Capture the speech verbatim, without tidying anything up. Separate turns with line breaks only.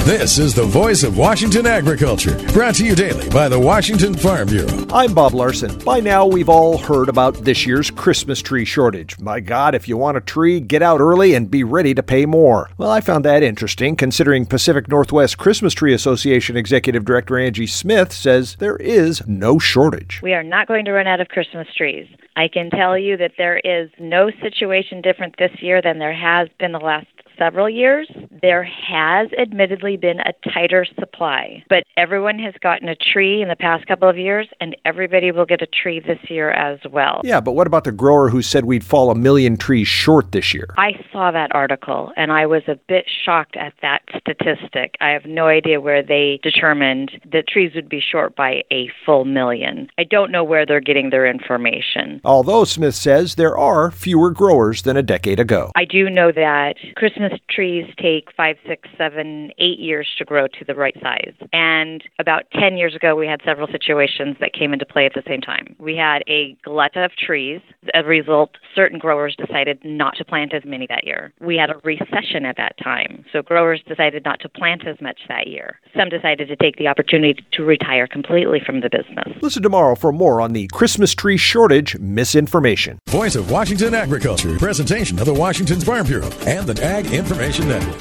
This is the voice of Washington agriculture, brought to you daily by the Washington Farm Bureau.
I'm Bob Larson. By now, we've all heard about this year's Christmas tree shortage. My God, if you want a tree, get out early and be ready to pay more. Well, I found that interesting, considering Pacific Northwest Christmas Tree Association Executive Director Angie Smith says there is no shortage.
We are not going to run out of Christmas trees. I can tell you that there is no situation different this year than there has been the last several years. There has admittedly been a tighter supply, but everyone has gotten a tree in the past couple of years, and everybody will get a tree this year as well.
Yeah, but what about the grower who said we'd fall a million trees short this year?
I saw that article, and I was a bit shocked at that statistic. I have no idea where they determined that trees would be short by a full million. I don't know where they're getting their information.
Although Smith says there are fewer growers than a decade ago.
I do know that Christmas trees take five, six, seven, eight years to grow to the right size. And about ten years ago, we had several situations that came into play at the same time. We had a glut of trees. As a result, certain growers decided not to plant as many that year. We had a recession at that time, so growers decided not to plant as much that year. Some decided to take the opportunity to retire completely from the business.
Listen tomorrow for more on the Christmas tree shortage misinformation.
Voice of Washington agriculture, presentation of the Washington Farm Bureau and the Ag Information Network.